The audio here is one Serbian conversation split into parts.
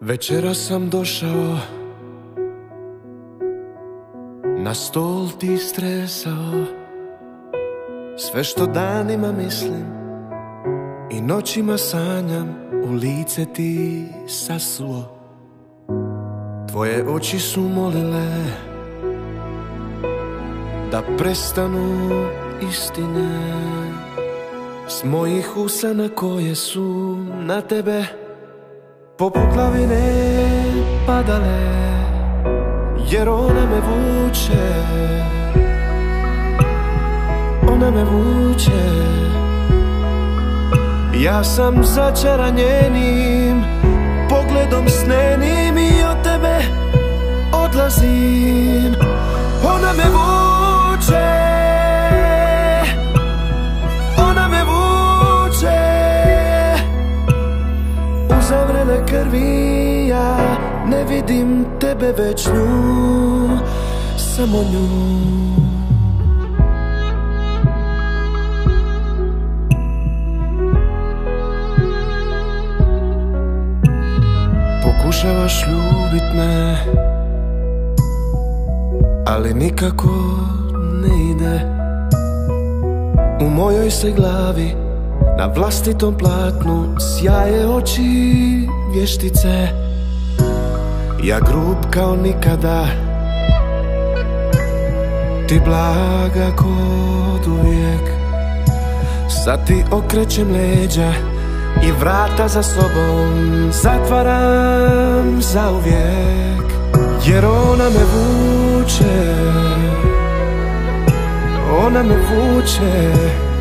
Večera sam došao, na stol ti stresao sve što danima mislim i noćima sanjam, u lice ti sasuo. Tvoje oči su molile da prestanu istine s mojih usana koje su na tebe poput lavine padale, jer ona me vuče, ona me vuče. Ja sam začaran njenim pogledom snenim i od tebe odlazim. Ona me vuče, ona me vuče, uzavrele krvi, ja ne vidim tebe već nju, samo nju. Pokušavaš ljubit me, ali nikako ne ide. U mojoj se glavi na vlastitom platnu sjaje oči vještice. Ja grub kao nikada, ti blaga kod uvijek. Sad ti okrećem leđa i vrata za sobom zatvaram zauvijek, jer ona me vuče, ona me vuče.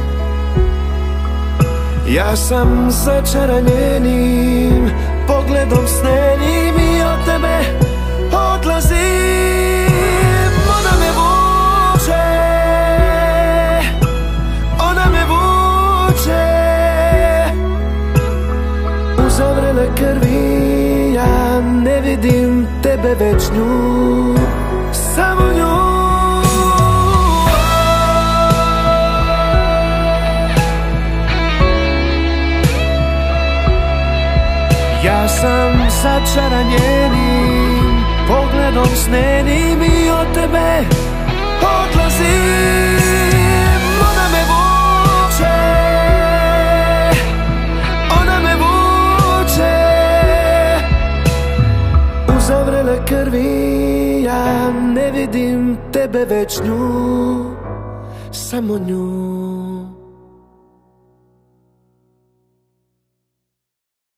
Ja sam začaran njenim pogledom snenim i od tebe odlazim. Ona me vuče, ona me vuče, uzavrele krvi, ja ne vidim tebe već nju, samo nju. Ja sam začaran njenim pogledom snenim i od tebe odlazim. Ona me vuče, ona me vuče, uzavrele krvi, ja ne vidim tebe već nju, samo nju.